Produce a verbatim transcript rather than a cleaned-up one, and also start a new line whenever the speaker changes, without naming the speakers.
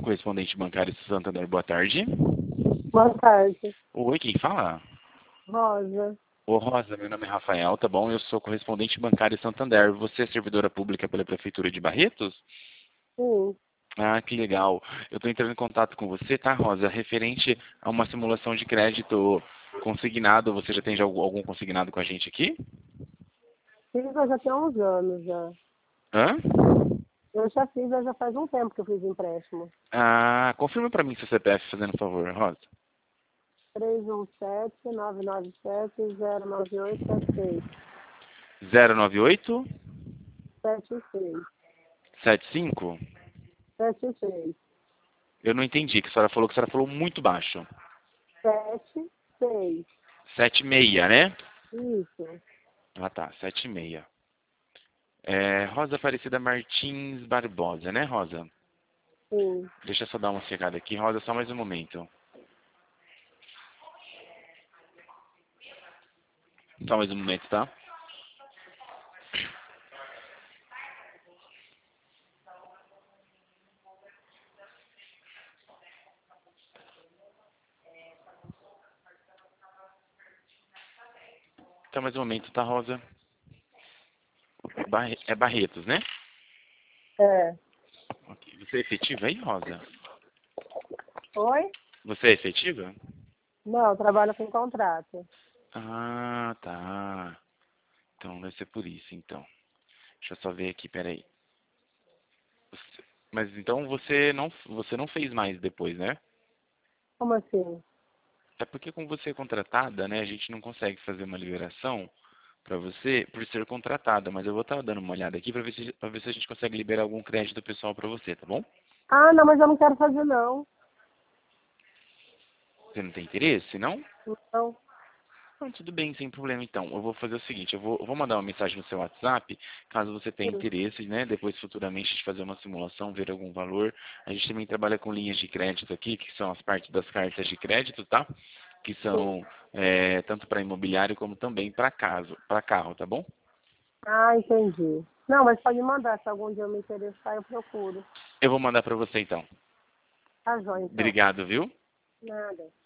correspondente bancário Santander, boa tarde.
Boa tarde.
Oi, quem fala?
Rosa.
Ô Rosa, meu nome é Rafael, tá bom? Eu sou correspondente bancário Santander. Você é servidora pública pela Prefeitura de Barretos?
Sim.
Ah, que legal. Eu estou entrando em contato com você, tá, Rosa? Referente a uma simulação de crédito consignado. Você já tem já algum consignado com a gente aqui?
Fiz eu já tem uns anos já.
Hã?
Eu já fiz, eu já faz um tempo que eu fiz empréstimo.
Ah, confirma para mim seu C P F, fazendo um favor, Rosa.
três um sete, nove nove sete, zero nove oito sete seis.
zero nove oito
sete seis.
sete cinco?
sete seis.
Eu não entendi, que a senhora falou que a senhora falou muito baixo.
sete seis.
sete seis, né?
Isso.
Ah tá, sete seis. É, Rosa Aparecida Martins Barbosa, né, Rosa?
Sim.
Deixa eu só dar uma checada aqui. Rosa, só mais um momento. Só mais um momento, tá? Só mais um momento, tá, Rosa? Barre- É Barretos, né?
É.
Ok. Você é efetiva aí, Rosa?
Oi?
Você é efetiva?
Não, eu trabalho com contrato.
Ah, tá. Então deve ser por isso, então. Deixa eu só ver aqui, peraí. Você- Mas então você não, você não fez mais depois, né?
Como assim?
É porque como você é contratada, né, a gente não consegue fazer uma liberação para você por ser contratada, mas eu vou estar dando uma olhada aqui para ver se para ver se a gente consegue liberar algum crédito pessoal para você, tá bom?
Ah, não, mas eu não quero fazer não.
Você não tem interesse, não?
Não.
Ah, tudo bem, sem problema então. Eu vou fazer o seguinte, eu vou, eu vou mandar uma mensagem no seu WhatsApp, caso você tenha
Sim.
interesse, né, depois futuramente de fazer uma simulação, ver algum valor. A gente também trabalha com linhas de crédito aqui, que são as partes das cartas de crédito, tá? Que
Sim.
são é, tanto para imobiliário como também para caso, para carro, tá bom?
Ah, entendi. Não, mas pode mandar. Se algum dia eu me interessar, eu procuro.
Eu vou mandar para você então.
Tá joia, então.
Obrigado, viu?
Nada.